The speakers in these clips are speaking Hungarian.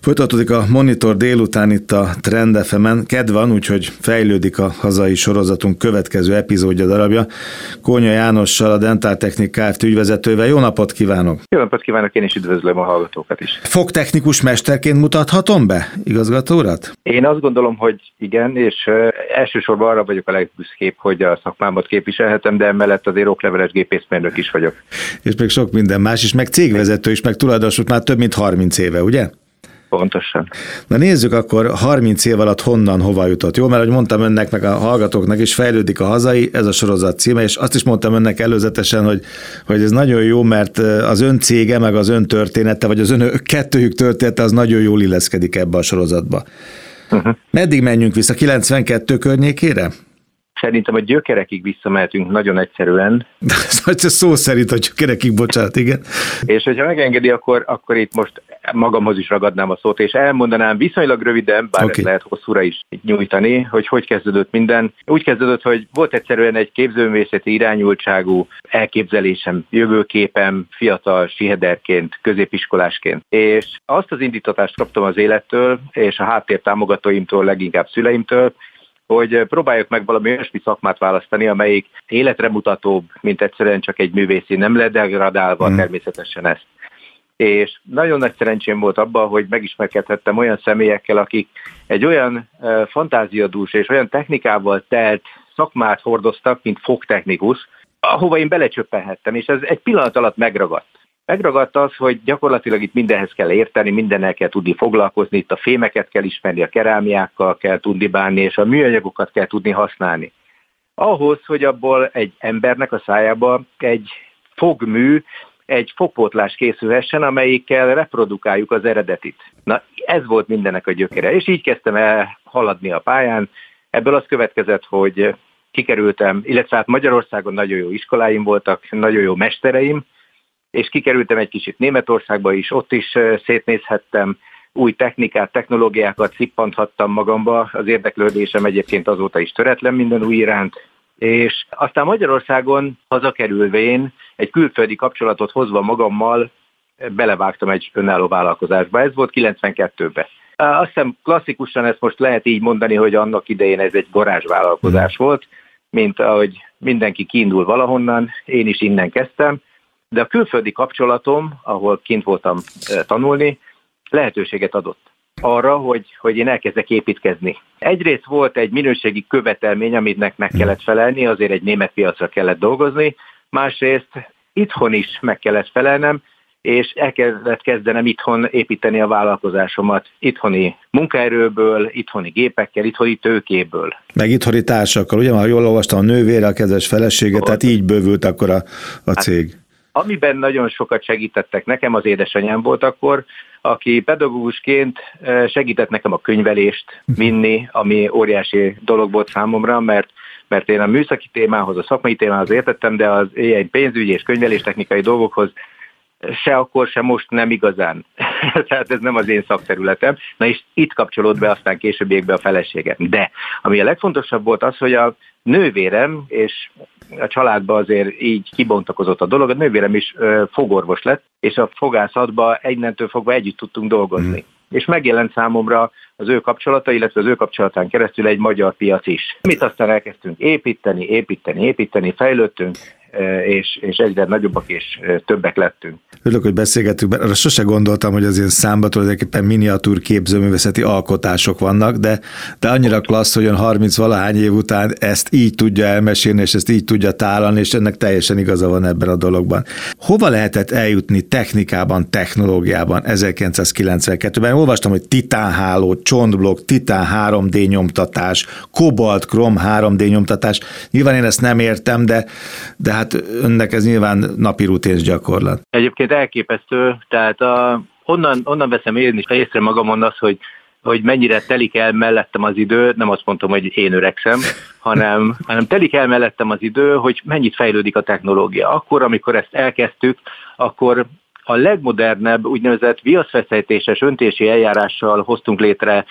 Folytatódik a Monitor délután itt a Trend FM-en. Kedv van, úgyhogy fejlődik a hazai sorozatunk következő epizódja darabja. Kónya Jánossal, a Dental Technic Kft. Ügyvezetővel. Jó napot kívánok! Jó napot kívánok, én is üdvözlöm a hallgatókat is. Fogtechnikus mesterként mutathatom be igazgató urat? Én azt gondolom, hogy igen, és elsősorban arra vagyok a legbüszkébb, hogy a szakmámat képviselhetem, de emellett azért okleveles gépészmérnök is vagyok. És még sok minden más is, meg cégvezető is, meg tulajdonos már több mint 30 éve, ugye? Pontosan. Na nézzük akkor 30 év alatt honnan, hova jutott. Jó, mert ahogy mondtam önnek, meg a hallgatóknak is, fejlődik a hazai, ez a sorozat címe, és azt is mondtam önnek előzetesen, hogy ez nagyon jó, mert az ön cége, meg az ön története, vagy az ön kettőjük története, az nagyon jól illeszkedik ebbe a sorozatba. Meddig menjünk vissza? 92 környékére? Szerintem a gyökerekig visszamehetünk nagyon egyszerűen. Szó szerint a gyökerekig, bocsánat, igen. És hogyha megengedi, akkor itt most magamhoz is ragadnám a szót, és elmondanám viszonylag röviden, bár ezt lehet hosszúra is nyújtani, hogy kezdődött minden. Úgy kezdődött, hogy volt egyszerűen egy képzőművészeti irányultságú elképzelésem, jövőképem, fiatal sihederként, középiskolásként. És azt az indítatást kaptam az élettől, és a háttértámogatóimtól, leginkább szüleimtől, hogy próbáljuk meg valami olyasmi szakmát választani, amelyik életre mutatóbb, mint egyszerűen csak egy művészi, nem ledegradálva természetesen ezt. És nagyon nagy szerencsém volt abban, hogy megismerkedhettem olyan személyekkel, akik egy olyan fantáziadús és olyan technikával telt szakmát hordoztak, mint fogtechnikus, ahova én belecsöppenhettem, és ez egy pillanat alatt megragadt. Megragadt az, hogy gyakorlatilag itt mindenhez kell érteni, mindennel kell tudni foglalkozni, itt a fémeket kell ismerni, a kerámiákkal kell tudni bánni, és a műanyagokat kell tudni használni. Ahhoz, hogy abból egy embernek a szájába egy fogmű, egy fogpótlás készülhessen, amelyikkel reprodukáljuk az eredetit. Na, ez volt mindennek a gyökere, és így kezdtem el haladni a pályán. Ebből az következett, hogy kikerültem, illetve hát Magyarországon nagyon jó iskoláim voltak, nagyon jó mestereim, és kikerültem egy kicsit Németországba is, ott is szétnézhettem, új technikát, technológiákat szippanthattam magamba, az érdeklődésem egyébként azóta is töretlen minden új iránt, és aztán Magyarországon hazakerülvén egy külföldi kapcsolatot hozva magammal belevágtam egy önálló vállalkozásba, ez volt 92-ben. Azt hiszem klasszikusan ezt most lehet így mondani, hogy annak idején ez egy garázsvállalkozás volt, mint ahogy mindenki kiindul valahonnan, én is innen kezdtem, de a külföldi kapcsolatom, ahol kint voltam tanulni, lehetőséget adott arra, hogy én elkezdek építkezni. Egyrészt volt egy minőségi követelmény, aminek meg kellett felelni, azért egy német piacra kellett dolgozni, másrészt itthon is meg kellett felelnem, és el kellett kezdenem itthon építeni a vállalkozásomat, itthoni munkaerőből, itthoni gépekkel, itthoni tőkéből. Meg itthoni társakkal, ugye? Már jól olvastam, a nővére, a kedves felesége, tehát így bővült akkor a cég. Amiben nagyon sokat segítettek nekem, az édesanyám volt akkor, aki pedagógusként segített nekem a könyvelést vinni, ami óriási dolog volt számomra, mert én a műszaki témához, a szakmai témához értettem, de az ilyen pénzügyi és könyveléstechnikai dolgokhoz se akkor, se most nem igazán. Tehát ez nem az én szakterületem. Na és itt kapcsolódott be aztán későbbiekbe a feleségem. De ami a legfontosabb volt az, hogy a nővérem, és a családban azért így kibontakozott a dolog, a nővérem is fogorvos lett, és a fogászatban innentől fogva együtt tudtunk dolgozni. És megjelent számomra az ő kapcsolata, illetve az ő kapcsolatán keresztül egy magyar piac is. Mit aztán elkezdtünk építeni, fejlődtünk, és egyre nagyobbak és többek lettünk. Örülök, hogy beszélgettünk, mert arra sose gondoltam, hogy az ilyen számba tulajdonképpen miniatúr képzőművészeti alkotások vannak, de annyira klassz, hogy 30-valahány év után ezt így tudja elmesélni, és ezt így tudja tálalni, és ennek teljesen igaza van ebben a dologban. Hova lehetett eljutni technikában, technológiában 1992-ben? Olvastam, hogy titánháló, csontblokk, titán 3D nyomtatás, kobalt, krom 3D nyomtatás. Nyilván én ezt nem értem, de hát önnek ez nyilván napi ruténs gyakorlat. Egyébként elképesztő, tehát onnan veszem én is észre magamon az, hogy mennyire telik el mellettem az idő, nem azt mondtam, hogy én öregszem, hanem telik el mellettem az idő, hogy mennyit fejlődik a technológia. Akkor, amikor ezt elkezdtük, akkor a legmodernebb úgynevezett viaszfeszejtéses öntési eljárással hoztunk létre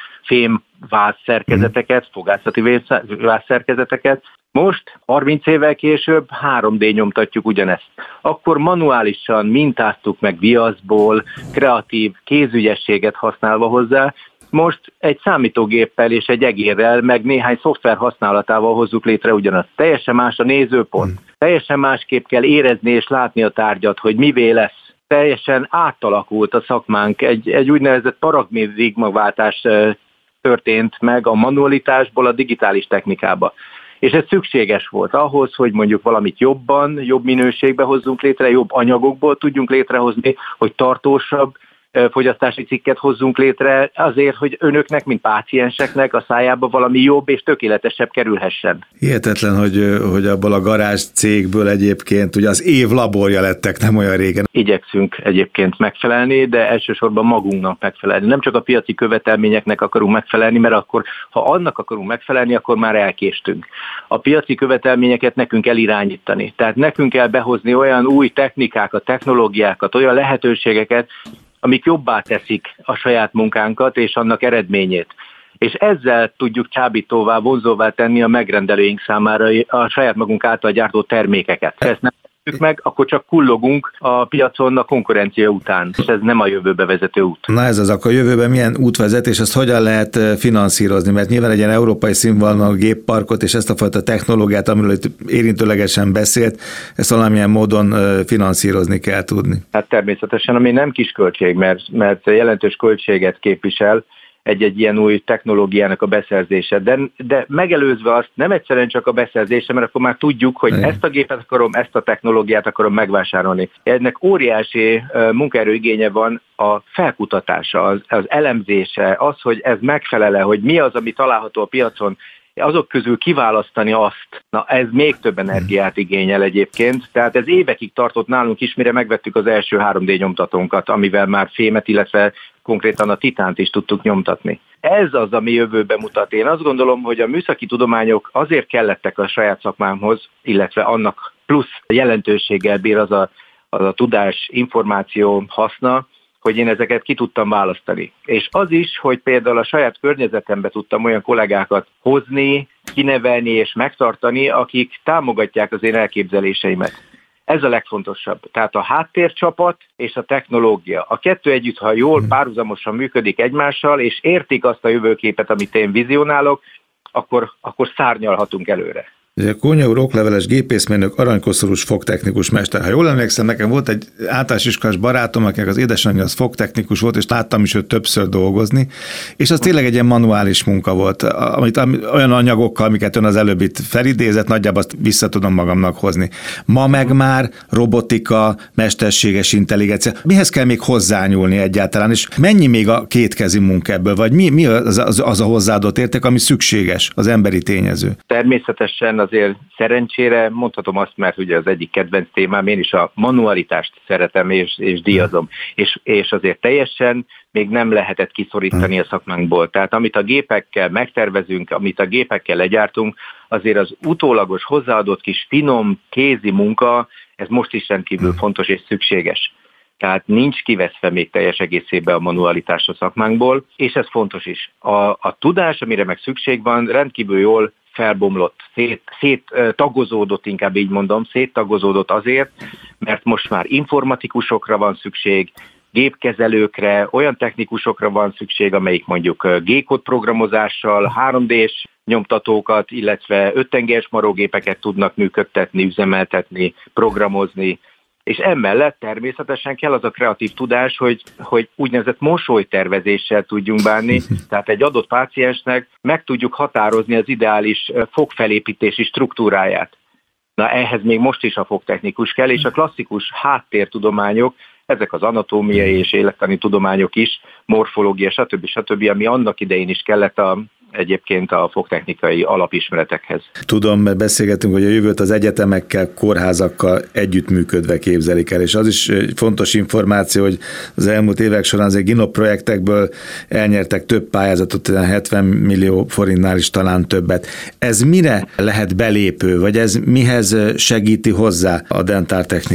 fémvázszerkezeteket, fogászati vázszerkezeteket. Most, 30 évvel később 3D nyomtatjuk ugyanezt. Akkor manuálisan mintáztuk meg viaszból, kreatív kézügyességet használva hozzá, most egy számítógéppel és egy egérrel, meg néhány szoftver használatával hozzuk létre ugyanazt. Teljesen más a nézőpont. Teljesen másképp kell érezni és látni a tárgyat, hogy mivé lesz. Teljesen átalakult a szakmánk. Egy úgynevezett paradigmaváltás történt meg a manualitásból a digitális technikába. És ez szükséges volt ahhoz, hogy mondjuk valamit jobban, jobb minőségbe hozzunk létre, jobb anyagokból tudjunk létrehozni, hogy tartósabb fogyasztási cikket hozzunk létre azért, hogy önöknek, mint pácienseknek a szájába valami jobb és tökéletesebb kerülhessen. Hihetetlen, hogy abból a garázs cégből egyébként ugye az év laborja lettek nem olyan régen. Igyekszünk egyébként megfelelni, de elsősorban magunknak megfelelni. Nem csak a piaci követelményeknek akarunk megfelelni, mert akkor, ha annak akarunk megfelelni, akkor már elkéstünk. A piaci követelményeket nekünk elirányítani. Tehát nekünk kell behozni olyan új technikákat, technológiákat, olyan lehetőségeket, amik jobbá teszik a saját munkánkat és annak eredményét. És ezzel tudjuk csábítóvá, vonzóvá tenni a megrendelőink számára a saját magunk által gyártott termékeket. Ha ezt nem tesszük meg, akkor csak kullogunk a piacon a konkurencia után, és ez nem a jövőbe vezető út. Na ez az, akkor a jövőben milyen út vezet, és azt hogyan lehet finanszírozni? Mert nyilván egy ilyen európai színvonalú gépparkot és ezt a fajta technológiát, amiről itt érintőlegesen beszélt, ezt valamilyen módon finanszírozni kell tudni. Hát természetesen, ami nem kis költség, mert jelentős költséget képvisel egy ilyen új technológiának a beszerzése. De megelőzve azt nem egyszerűen csak a beszerzése, mert akkor már tudjuk, hogy ezt a gépet akarom, ezt a technológiát akarom megvásárolni. Ennek óriási munkaerőigénye van a felkutatása, az elemzése, az, hogy ez megfelele, hogy mi az, ami található a piacon, azok közül kiválasztani azt, na ez még több energiát igényel egyébként, tehát ez évekig tartott nálunk is, mire megvettük az első 3D nyomtatónkat, amivel már fémet, illetve konkrétan a titánt is tudtuk nyomtatni. Ez az, ami jövőbe mutat. Én azt gondolom, hogy a műszaki tudományok azért kellettek a saját szakmámhoz, illetve annak plusz jelentőséggel bír az a tudás, információ haszna, hogy én ezeket ki tudtam választani. És az is, hogy például a saját környezetembe tudtam olyan kollégákat hozni, kinevelni és megtartani, akik támogatják az én elképzeléseimet. Ez a legfontosabb. Tehát a háttércsapat és a technológia. A kettő együtt, ha jól párhuzamosan működik egymással, és értik azt a jövőképet, amit én vizionálok, akkor szárnyalhatunk előre. Kónya úr okleveles gépészmérnök, aranykoszorús fogtechnikus mester. Ha jól emlékszem, nekem volt egy általános iskolás barátom, akinek az édesanyja az fogtechnikus volt, és láttam is őt többször dolgozni, és az tényleg egy ilyen manuális munka volt, amit olyan anyagokkal, amiket ön az előbb itt felidézett, nagyjából azt vissza tudom magamnak hozni. Ma meg már robotika, mesterséges intelligencia. Mihez kell még hozzányúlni egyáltalán, és mennyi még a kétkezi munka ebből, vagy mi az a hozzáadott érték, ami szükséges, az emberi tényező? Természetesen azért szerencsére mondhatom azt, mert ugye az egyik kedvenc témám, én is a manualitást szeretem és díjazom. És azért teljesen még nem lehetett kiszorítani a szakmánkból. Tehát amit a gépekkel megtervezünk, amit a gépekkel legyártunk, azért az utólagos hozzáadott kis finom kézi munka, ez most is rendkívül fontos és szükséges. Tehát nincs kiveszve még teljes egészében a manualitás a szakmánkból, és ez fontos is. A tudás, amire meg szükség van, rendkívül jól felbomlott, széttagozódott, inkább így mondom, széttagozódott azért, mert most már informatikusokra van szükség, gépkezelőkre, olyan technikusokra van szükség, amelyik mondjuk G-kód programozással, 3D-s nyomtatókat, illetve 5-tengelyes marógépeket tudnak működtetni, üzemeltetni, programozni, és emellett természetesen kell az a kreatív tudás, hogy úgynevezett mosolytervezéssel tudjunk bánni, tehát egy adott páciensnek meg tudjuk határozni az ideális fogfelépítési struktúráját. Na ehhez még most is a fogtechnikus kell, és a klasszikus háttértudományok, ezek az anatómiai és élettani tudományok is, morfológia, stb., ami annak idején is kellett egyébként a fogtechnikai alapismeretekhez. Tudom, mert beszélgetünk, hogy a jövőt az egyetemekkel, kórházakkal együttműködve képzelik el, és az is fontos információ, hogy az elmúlt évek során az GINOP projektekből elnyertek több pályázatot, 70 millió forintnál is talán többet. Ez mire lehet belépő, vagy ez mihez segíti hozzá a dentáltechnikát?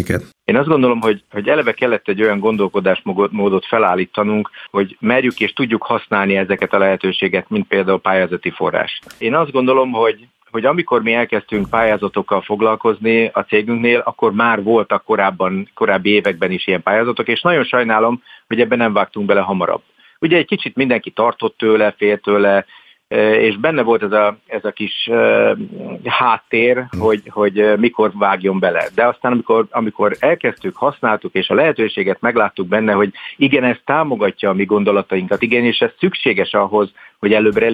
Én azt gondolom, hogy eleve kellett egy olyan gondolkodásmódot felállítanunk, hogy merjük és tudjuk használni ezeket a lehetőséget, mint például pályázati forrás. Én azt gondolom, hogy amikor mi elkezdtünk pályázatokkal foglalkozni a cégünknél, akkor már voltak korábbi években is ilyen pályázatok, és nagyon sajnálom, hogy ebben nem vágtunk bele hamarabb. Ugye egy kicsit mindenki tartott tőle, fél tőle, és benne volt ez a kis háttér, hogy mikor vágjon bele. De aztán, amikor elkezdtük, használtuk, és a lehetőséget megláttuk benne, hogy igen, ez támogatja a mi gondolatainkat, igen, és ez szükséges ahhoz, hogy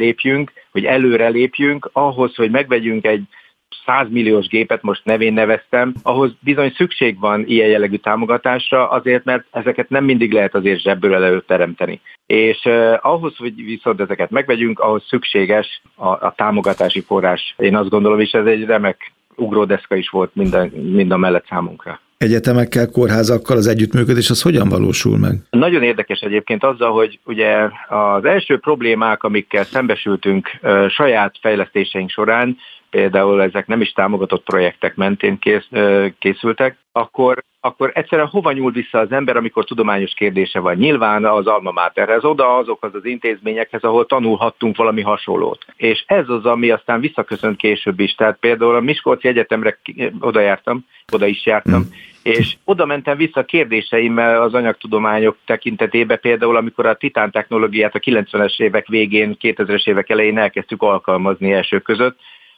előre lépjünk, ahhoz, hogy megvegyünk egy 100 milliós gépet, most nevén neveztem, ahhoz bizony szükség van ilyen jellegű támogatásra, azért, mert ezeket nem mindig lehet azért zsebből előteremteni. És ahhoz, hogy viszont ezeket megvegyünk, ahhoz szükséges a támogatási forrás. Én azt gondolom, és ez egy remek ugródeszka is volt mind a mellett számunkra. Egyetemekkel, kórházakkal az együttműködés az hogyan valósul meg? Nagyon érdekes egyébként azzal, hogy ugye az első problémák, amikkel szembesültünk saját fejlesztéseink során, például ezek nem is támogatott projektek mentén készültek, akkor egyszerűen hova nyúl vissza az ember, amikor tudományos kérdése van? Nyilván az alma materhez, oda azokhoz az intézményekhez, ahol tanulhattunk valami hasonlót. És ez az, ami aztán visszaköszönt később is. Tehát például a Miskolci Egyetemre oda is jártam, és oda mentem vissza kérdéseimmel az anyagtudományok tekintetében, például amikor a titán technológiát a 90-es évek végén, 2000-es évek elején elkezdtük alkalmazni elsők között,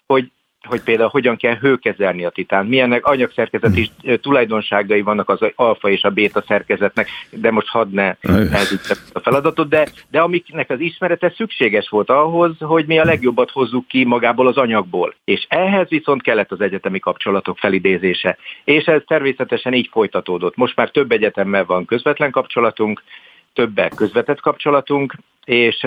hogy például hogyan kell hőkezelni a titánt, milyenek anyagszerkezeti tulajdonságai vannak az alfa és a béta szerkezetnek, de most hadd ne elzítsem a feladatot, de amiknek az ismerete szükséges volt ahhoz, hogy mi a legjobbat hozzuk ki magából az anyagból. És ehhez viszont kellett az egyetemi kapcsolatok felidézése. És ez természetesen így folytatódott. Most már több egyetemmel van közvetlen kapcsolatunk, többel közvetett kapcsolatunk, és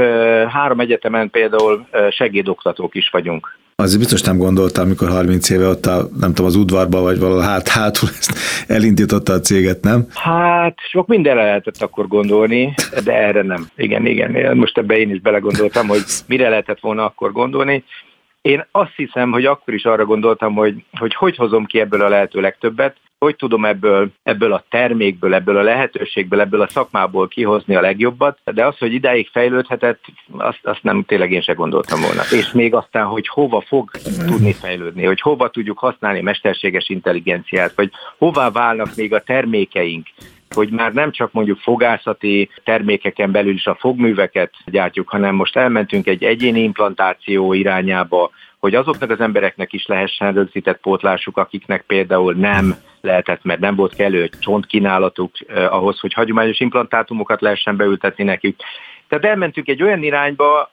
3 egyetemen például segédoktatók is vagyunk. Azért biztos nem gondoltam, amikor 30 éve ott nem tudom, az udvarba, vagy valahol hátul ezt elindította a céget, nem? Hát sok mindenre lehetett akkor gondolni, de erre nem. Igen. Most ebbe én is belegondoltam, hogy mire lehetett volna akkor gondolni. Én azt hiszem, hogy akkor is arra gondoltam, hogy hozom ki ebből a lehető legtöbbet, hogy tudom ebből a termékből, ebből a lehetőségből, ebből a szakmából kihozni a legjobbat, de az, hogy idáig fejlődhetett, azt nem tényleg én se gondoltam volna. És még aztán, hogy hova fog tudni fejlődni, hogy hova tudjuk használni a mesterséges intelligenciát, vagy hová válnak még a termékeink, hogy már nem csak mondjuk fogászati termékeken belül is a fogműveket gyártjuk, hanem most elmentünk egy egyéni implantáció irányába, hogy azoknak az embereknek is lehessen rögzített pótlásuk, akiknek például nem lehetett, mert nem volt kellő csontkínálatuk ahhoz, hogy hagyományos implantátumokat lehessen beültetni nekik. Tehát elmentünk egy olyan irányba,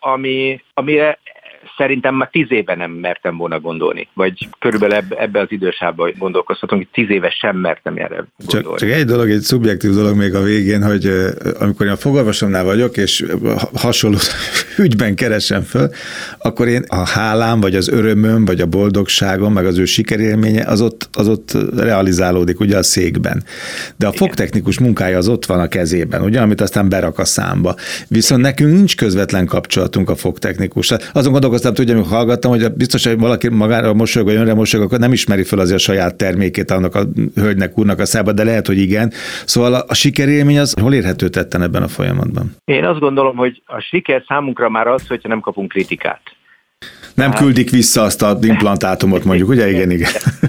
amire szerintem már 10 éve nem mertem volna gondolni, vagy körülbelül ebbe az idősávban gondolkozhatunk, hogy 10 éve sem mertem erre gondolni. Csak egy dolog, egy szubjektív dolog még a végén, hogy amikor én a fogorvosomnál vagyok, és hasonló ügyben keresem föl, akkor én a hálám, vagy az örömöm, vagy a boldogságom, meg az ő sikerélménye, az ott realizálódik ugye a székben. De a fogtechnikus munkája az ott van a kezében, ugye, amit aztán berak a számba. Viszont nekünk nincs közvetlen kapcsolatunk a fogtechnikus. Azon gondolkoztam, hogy amikor hallgattam, hogy biztos, hogy valaki magára mosolyog, vagy önre mosolyog, akkor nem ismeri fel azért a saját termékét annak a hölgynek, úrnak a szába, de lehet, hogy igen. Szóval a sikerélmény az hol érhető tetten ebben a folyamatban? Én azt gondolom, hogy a siker számunkra már az, hogyha nem kapunk kritikát. Nem küldik vissza azt az implantátumot, mondjuk, ugye? Igen.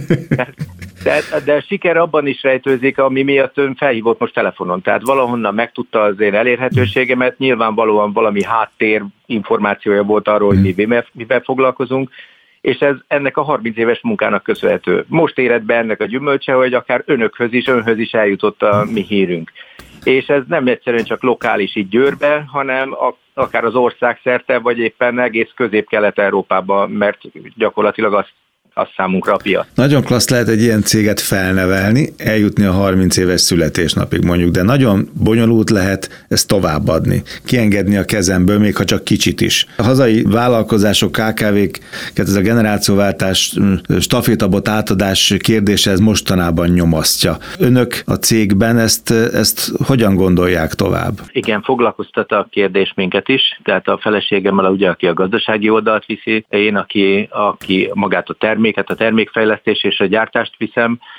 De a siker abban is rejtőzik, ami miatt ön felhívott most telefonon. Tehát valahonnan megtudta az én elérhetőségemet, nyilvánvalóan valami háttér információja volt arról, hogy mivel foglalkozunk, és ez ennek a 30 éves munkának köszönhető. Most éred be ennek a gyümölcse, hogy akár önhöz is eljutott a mi hírünk. És ez nem egyszerűen csak lokális így Győrbe, hanem akár az ország szerte, vagy éppen egész Közép-Kelet-Európában, mert gyakorlatilag az számunkra a piac. Nagyon klassz lehet egy ilyen céget felnevelni, eljutni a 30 éves születésnapig mondjuk, de nagyon bonyolult lehet ezt továbbadni, kiengedni a kezemből, még ha csak kicsit is. A hazai vállalkozások, KKV-k, ez a generációváltás, stafétabot átadás kérdése ez mostanában nyomasztja. Önök a cégben ezt hogyan gondolják tovább? Igen, foglalkoztat a kérdés minket is, tehát a feleségemmel, ugye, aki a gazdasági oldalt viszi, én, aki magát a termékfejlesztés és a gyártást viszem.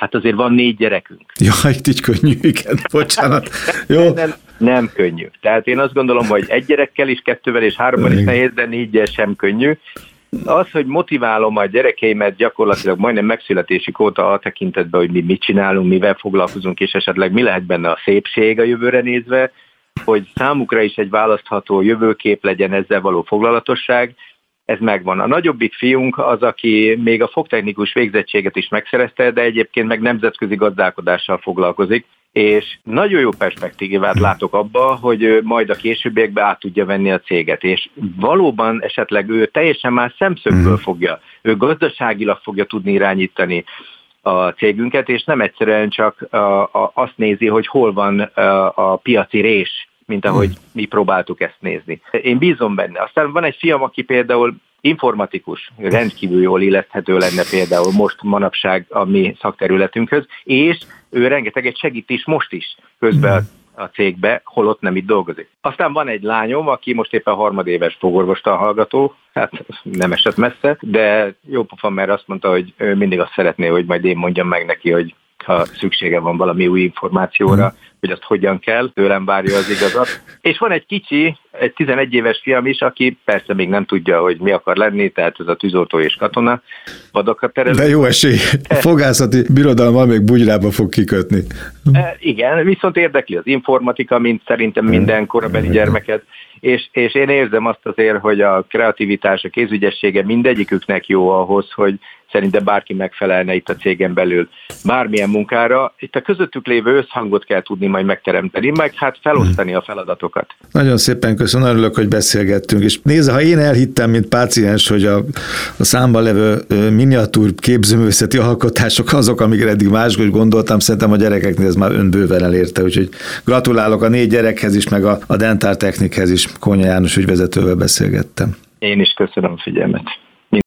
Hát azért van 4 gyerekünk. Ja, itt így könnyű, igen, bocsánat. Jó. Nem könnyű. Tehát én azt gondolom, hogy 1 gyerekkel is, 2-vel és 3-mal is nehéz, de 4-gyel sem könnyű. Az, hogy motiválom a gyerekeimet gyakorlatilag majdnem megszületésig óta a tekintetben, hogy mi mit csinálunk, mivel foglalkozunk, és esetleg mi lehet benne a szépség a jövőre nézve, hogy számukra is egy választható jövőkép legyen, ezzel való foglalatosság, ez megvan. A nagyobbik fiunk az, aki még a fogtechnikus végzettséget is megszerezte, de egyébként meg nemzetközi gazdálkodással foglalkozik, és nagyon jó perspektívát látok abba, hogy majd a későbbiekben át tudja venni a céget, és valóban esetleg ő teljesen más szemszögből fogja, ő gazdaságilag fogja tudni irányítani a cégünket, és nem egyszerűen csak azt nézi, hogy hol van a piaci rés, mint ahogy mi próbáltuk ezt nézni. Én bízom benne. Aztán van egy fiam, aki például informatikus, rendkívül jól illeszthető lenne például most manapság a mi szakterületünkhöz, és ő rengeteget segít is most is közben a cégbe, holott nem itt dolgozik. Aztán van egy lányom, aki most éppen 3. fogorvostan hallgató, hát nem esett messze, de jó pofa, mert azt mondta, hogy ő mindig azt szeretné, hogy majd én mondjam meg neki, hogy ha szüksége van valami új információra, hogy azt hogyan kell, tőlem várja az igazat. És van egy kicsi, egy 11 éves fiam is, aki persze még nem tudja, hogy mi akar lenni, tehát ez a tűzoltó és katona, vadokat terelő. De jó esély, a fogászati birodalommal még bugyrába fog kikötni. Igen, viszont érdekli az informatika, mint szerintem minden korabeli gyermeket, és én érzem azt azért, hogy a kreativitás, a kézügyessége mindegyiküknek jó ahhoz, hogy szerintem bárki megfelelne itt a cégen belül bármilyen munkára. Itt a közöttük lévő összhangot kell tudni majd megteremteni, meg hát felosztani a feladatokat. Nagyon szépen köszönöm, örülök, hogy beszélgettünk. És nézze, ha én elhittem, mint páciens, hogy a számban levő miniatúr képzőművészeti alkotások azok, amikre eddig máshogy gondoltam, szerintem a gyerekeknél ez már önbőven elérte. Úgyhogy gratulálok a 4 gyerekhez is, meg a Dentál Technikhez is. Kónya János ügyvezetővel beszélgettem. Én is köszönöm a figyelmet.